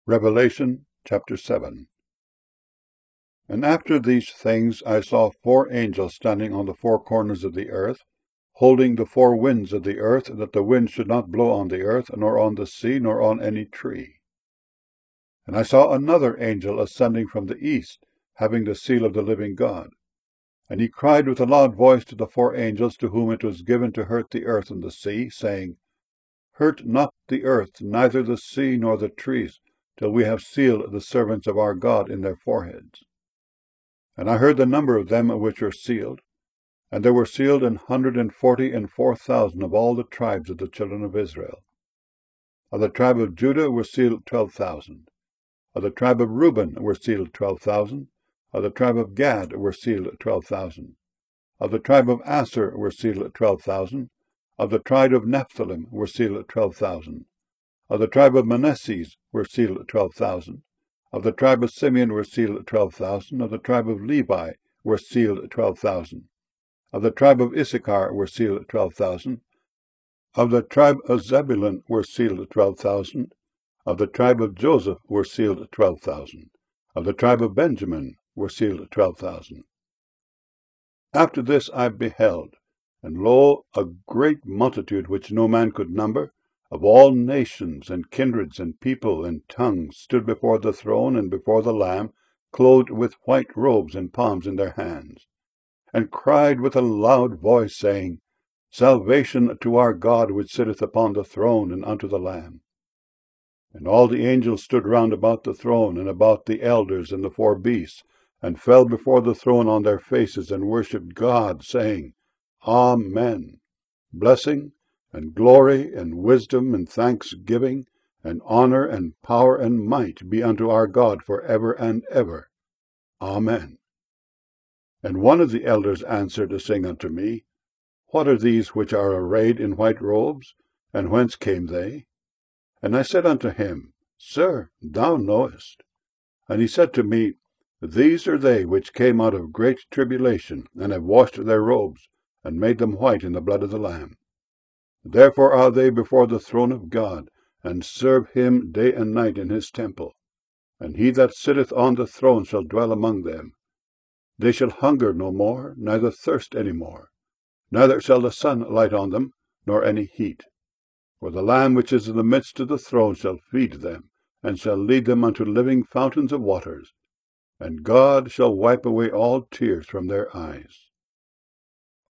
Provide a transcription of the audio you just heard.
Revelation chapter 7. And after these things I saw 4 angels standing on the 4 corners of the earth, holding the 4 winds of the earth, that the wind should not blow on the earth, nor on the sea, nor on any tree. And I saw another angel ascending from the east, having the seal of the living God. And he cried with a loud voice to the 4 angels to whom it was given to hurt the earth and the sea, saying, Hurt not the earth, neither the sea nor the trees, till we have sealed the servants of our God in their foreheads. And I heard the number of them which were sealed, and there were sealed 144,000 of all the tribes of the children of Israel. Of the tribe of Judah were sealed 12,000. Of the tribe of Reuben were sealed 12,000. Of the tribe of Gad were sealed 12,000. Of the tribe of Asher were sealed 12,000. Of the tribe of Nephthalim were sealed 12,000. Of the tribe of Manasseh were sealed 12,000. Of the tribe of Simeon were sealed 12,000. Of the tribe of Levi were sealed 12,000. Of the tribe of Issachar were sealed 12,000. Of the tribe of Zebulun were sealed 12,000. Of the tribe of Joseph were sealed 12,000. Of the tribe of Benjamin were sealed 12,000. After this I beheld, and lo, a great multitude which no man could number, of all nations and kindreds and people and tongues, stood before the throne and before the Lamb, clothed with white robes and palms in their hands, and cried with a loud voice, saying, Salvation to our God which sitteth upon the throne, and unto the Lamb. And all the angels stood round about the throne, and about the elders and the 4 beasts, and fell before the throne on their faces, and worshipped God, saying, Amen. Blessing, and glory, and wisdom, and thanksgiving, and honor, and power, and might be unto our God for ever and ever. Amen. And one of the elders answered, saying unto me, What are these which are arrayed in white robes, and whence came they? And I said unto him, Sir, thou knowest. And he said to me, These are they which came out of great tribulation, and have washed their robes, and made them white in the blood of the Lamb. Therefore are they before the throne of God, and serve him day and night in his temple. And he that sitteth on the throne shall dwell among them. They shall hunger no more, neither thirst any more. Neither shall the sun light on them, nor any heat. For the Lamb which is in the midst of the throne shall feed them, and shall lead them unto living fountains of waters. And God shall wipe away all tears from their eyes.